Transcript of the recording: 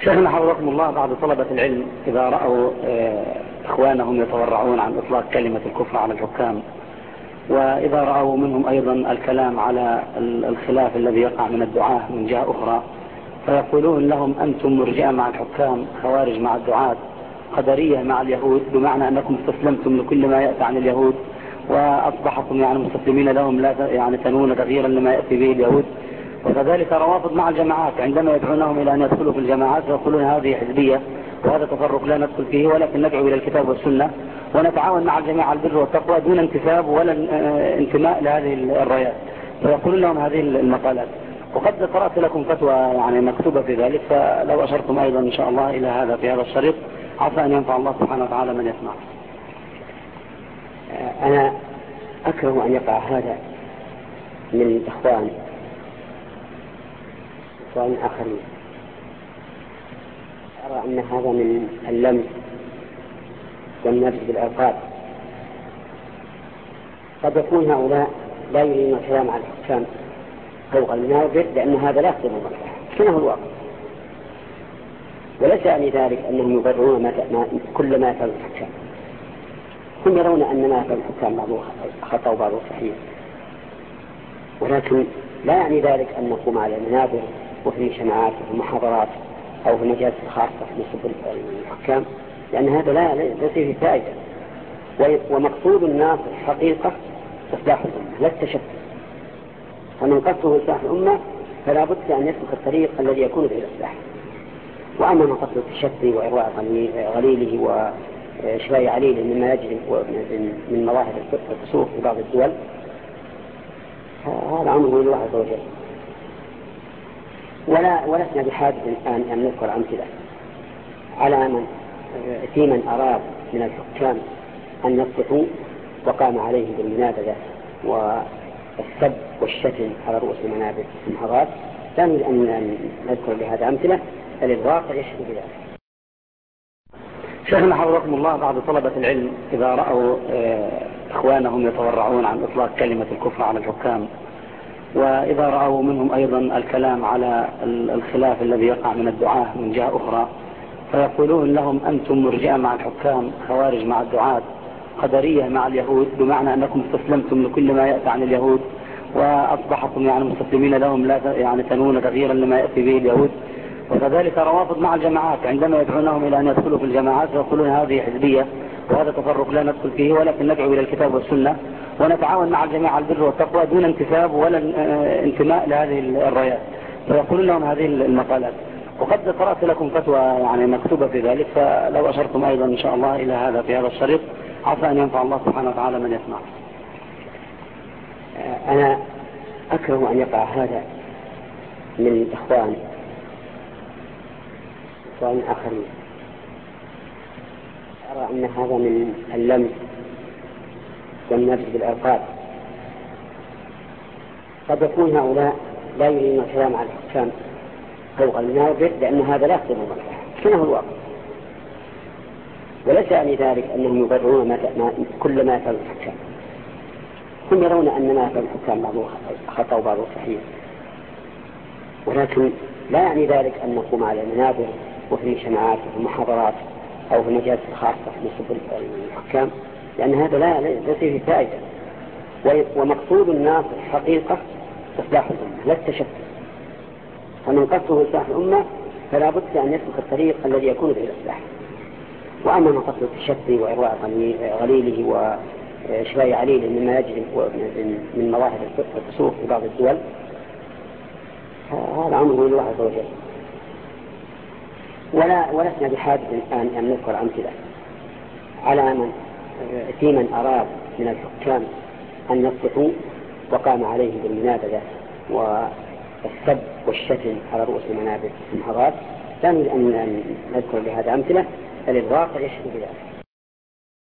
شيخنا حفظكم الله، بعض طلبة العلم إذا رأوا إخوانهم يتورعون عن إطلاق كلمة الكفر على الحكام، وإذا رأوا منهم أيضا الكلام على الخلاف الذي يقع من الدعاة من جهة أخرى، فيقولون لهم أنتم مرجئة مع الحكام، خوارج مع الدعاة، قدرية مع اليهود، بمعنى أنكم استسلمتم لكل ما يأتي عن اليهود وأصبحتم مستسلمين لهم، لا تنون تغييرا لما يأتي به اليهود. وكذلك روافض مع الجماعات، عندما يدعونهم إلى أن يدخلوا في الجماعات يقولون هذه حزبية وهذا تفرق لا ندخل فيه، ولكن ندعو إلى الكتاب والسنة ونتعاون مع الجميع على البر والتقوى دون انتساب ولا انتماء لهذه الرايات، فيقولون لهم هذه المقالات. وقد قرأت لكم فتوى مكتوبة في ذلك، فلو أشرتم أيضا إن شاء الله إلى هذا في هذا الشريط عسى أن ينفع الله سبحانه وتعالى من يسمع. أنا أكره أن يقع هذا من الإخوان آخرين. أرى أن هذا من اللمس والنبذ بالألقاب. قد يكون هؤلاء لا يريدون الكلام على الحكام فوق المنابر، لأن هذا لا يخدم المصلحة كما هو الواقع، وليس يعني ذلك أنهم يبررون كل ما يفعل الحكام. هم يرون أن ما يفعل الحكام بعضه خطأ وبعضه صحيح، ولكن لا يعني ذلك أن نقوم على المنابر وفي الجماعات وفي المحاضرات أو في المجالس الخاصة في نسب الحكام، لأن هذا ليس فيه فائدة. ومقصود الناس الحقيقة إصلاح الأمة لا التشتت، فمن قصده إصلاح الأمة فلا بد أن يسلك الطريق الذي يكون به الإصلاح. وأما من قصد التشتي وإرواء غليله وشراء عليله مما يجري من مظاهر الفسوق في بعض الدول، هذا أمره لله عز وجل. ولسنا بحاجة الآن أن نذكر أمثلة على من أراد من الحكام أن يصلحوا وقام عليه بالمنابذة والسب والشتم على رؤوس المنابر والمحاضرات. لا نريد أن نذكر بهذا أمثلة، بل الواقع يشهد بذلك. شيخنا حفظكم الله، بعض طلبة العلم إذا رأوا إخوانهم يتورعون عن إطلاق كلمة الكفر على الحكام، وإذا رأوا منهم أيضا الكلام على الخلاف الذي يقع من الدعاة من جهة أخرى، فيقولون لهم أنتم مرجئة مع الحكام، خوارج مع الدعاة، قدرية مع اليهود، بمعنى أنكم استسلمتم لكل ما يأتي عن اليهود وأصبحتم مستسلمين لهم، لا تنون تغييرا لما يأتي به اليهود. وكذلك روافض مع الجماعات، عندما يدعونهم إلى أن يدخلوا في الجماعات يقولون هذه حزبية وهذا تفرق لا ندخل فيه، ولكن ندعو إلى الكتاب والسنة ونتعاون مع الجميع على البر والتقوى دون انتساب ولا انتماء لهذه الرايات، فيقولون لهم هذه المقالات. وقد قرأت لكم فتوى مكتوبة في ذلك، فلو أشرتم أيضا إن شاء الله إلى هذا في هذا الشريط عسى أن ينفع الله سبحانه وتعالى من يسمع. أنا أكره أن يقع هذا من الإخوان آخرين. أرى أن هذا من اللمس والنبذ بالألقاب. قد يكون هؤلاء لا يريدون الكلام على الحكام فوق المنابر، لأن هذا لا يخدم المصلحة كما هو الواقع، وليس يعني ذلك أنهم يبررون كل ما يفعل الحكام. هم يرون أن ما يفعل الحكام بعضه خطأ وبعضه صحيح، ولكن لا يعني ذلك أن نقوم على المنابر وفي الجماعات وفي المحاضرات أو في المجالس الخاصة في نسب الحكام، لأن هذا ليس فيه فائدة. ومقصود الناس الحقيقة إصلاح الأمة لا التشتت، فمن قصده إصلاح الأمة فلا بد أن يسلك الطريق الذي يكون به الإصلاح. وأما من قصد التشتي وإرواء غليله وشراء عليله مما يجري من مظاهر الفسوق في بعض الدول، هذا أمره لله عز وجل. ولسنا بحاجة الآن أن نذكر أمثلة على من أراد من الحكام أن يصلحوا وقام عليه بالمنابذة والسب والشتم على رؤوس المنابر والمحاضرات. لا نريد أن نذكر بهذا أمثلة، بل الواقع يشهد بذلك.